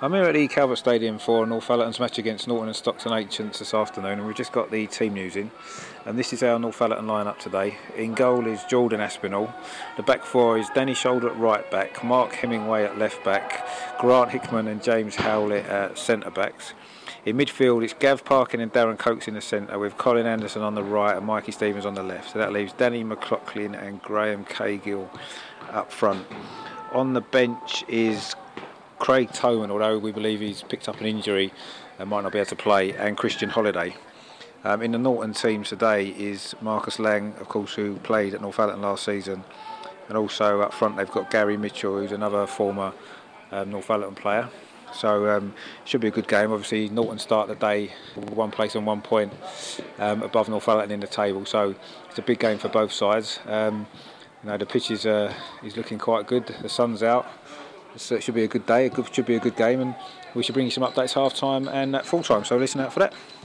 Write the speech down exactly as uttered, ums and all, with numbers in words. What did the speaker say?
I'm here at the Calvert Stadium for Northallerton's match against Norton and Stockton Ancients this afternoon, and we've just got the team news in. And this is our Northallerton line-up today. In goal is Jordan Aspinall. The back four is Danny Shoulder at right back, Mark Hemingway at left back, Grant Hickman and James Howlett at centre backs. In midfield it's Gav Parkin and Darren Coates in the centre, with Colin Anderson on the right and Mikey Stevens on the left. So that leaves Danny McLaughlin and Graham Cahill up front. On the bench is Craig Toman, although we believe he's picked up an injury and might not be able to play, and Christian Holiday. Um, in the Norton team today is Marcus Lang, of course, who played at Northallerton last season, and also up front they've got Gary Mitchell, who's another former um, Northallerton player. So um, should be a good game. Obviously Norton start the day one place and one point um, above Northallerton in the table, so it's a big game for both sides. Um, you know, the pitch is, uh, is looking quite good, the sun's out. So it should be a good day, it should be a good game, and we should bring you some updates half time and at full time, so listen out for that.